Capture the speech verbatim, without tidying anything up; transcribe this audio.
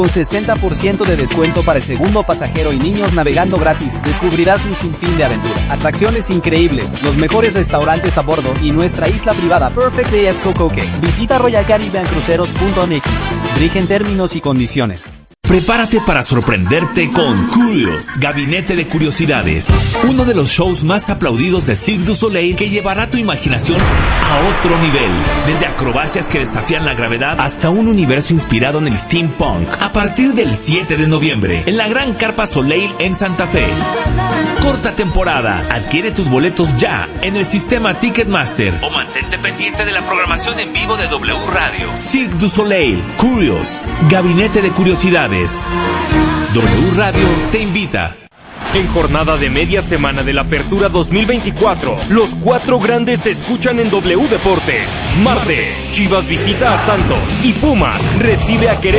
Con sesenta por ciento de descuento para el segundo pasajero y niños navegando gratis, descubrirás un sinfín de aventuras, atracciones increíbles, los mejores restaurantes a bordo y nuestra isla privada Perfect Day at Coco Cay. Visita royal caribbean cruceros punto m x. Rigen términos y condiciones. Prepárate para sorprenderte con Curious, Gabinete de Curiosidades, uno de los shows más aplaudidos de Cirque du Soleil que llevará tu imaginación a otro nivel, desde acrobacias que desafían la gravedad hasta un universo inspirado en el steampunk, a partir del siete de noviembre, en la Gran Carpa Soleil en Santa Fe. Corta temporada, adquiere tus boletos ya en el sistema Ticketmaster o mantente pendiente de la programación en vivo de W Radio. Cirque du Soleil, Curious, Gabinete de Curiosidades. W Radio te invita. En jornada de media semana de la Apertura dos mil veinticuatro, los cuatro grandes se escuchan en W Deportes. Martes, Chivas visita a Santos y Pumas recibe a Querétaro.